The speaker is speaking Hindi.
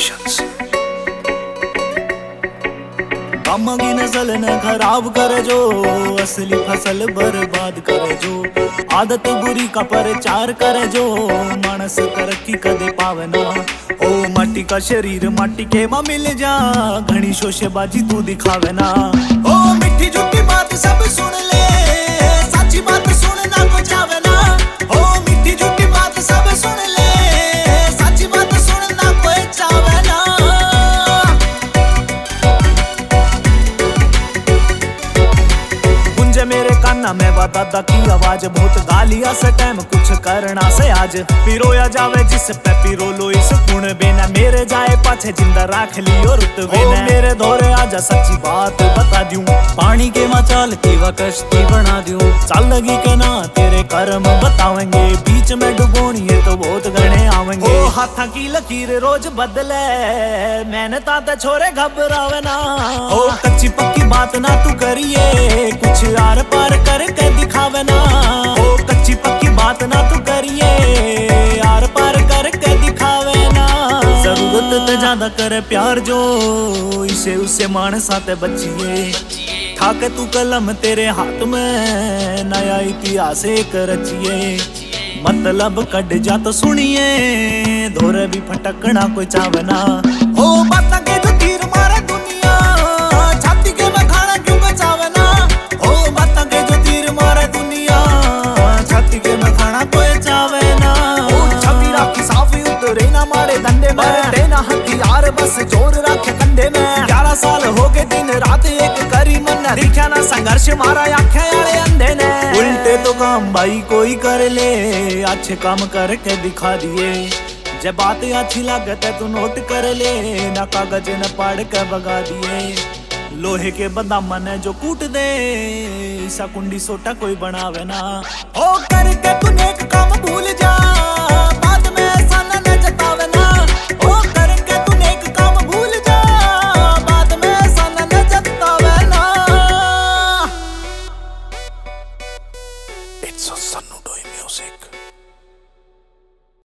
Productions। कामा की नस्ल ने खराब करे जो, असली फसल बर्बाद करे जो, आदत बुरी का प्रचार करे जो, मानस तरक्की कदे पावे ना। ओ माटी का शरीर माटी के मां मिल जा, घनी शोशेबाजी तू दिखावे ना। ओ मिठी झूठी बात सब सुन ले, सच्ची बात सुनना को चावे ना। ओ मिठी झूठी बात सब सुन ले, सच्ची बात सुनना कोई चावे ना। गुंजे मेरे काना में दादा की आवाज, बहुत गालिया से टाइम कुछ करना से आज। पिरोया जावे जिस पे पिरो लो इस गुण बेना, मेरे जाए पाछे जिंदा राख लियो रुतबे ने। मेरे दौरे आजा सच्ची बात बता दूं, पानी के मचाल की वा कश्ती बना दूं। चल लगी के ना तेरे कर्म बतावेंगे, बीच में डुबोनी है तो बहुत घने आवेंगे। ओ हाथा की लकीर रोज बदले, मैंने ताता छोरे घबरावे ना। ओ कच्ची पक्की बात ना तू करिए, कुछ आर पार करके दिखावे ना। ओ कच्ची पक्की बात ना तू करिए, आर पार करके दिखावे ना। जरूरत ते ज्यादा करे प्यार जो, इसे उसे मानस आते बचिए। ठाके तू कलम तेरे हाथ में, नया इतिहास एक रचिए। मतलब कट जा तो सुनिए, धोरे भी फटकना कोई चावे ना। ओ बात के जो तीर मारे दुनिया, छाती के बखाना क्यों बचावे ना। ओ बात के जो तीर मारे दुनिया, छाती के बखाना कोई चावे ना। ओ छवि राखी साफी उतरे ना मारे धंधे में, देना हथियार बस जोर रखे कंधे में। 11 साल हो गए दिन रात एक करी मन, दिखा ना संघर्ष मारा आंखें वाले अंधे ने। उल्टे तो काम भाई कोई कर ले, अच्छे काम करके दिखा दिए। जब बातें अच्छी लागत है तो नोट कर ले, ना कागज न पढ़ के भगा दिए। लोहे के बदाम ने जो कूट दे, ईसा कुंडी सोटा कोई बनावे ना। ओ करके तू नेक काम भूल जा,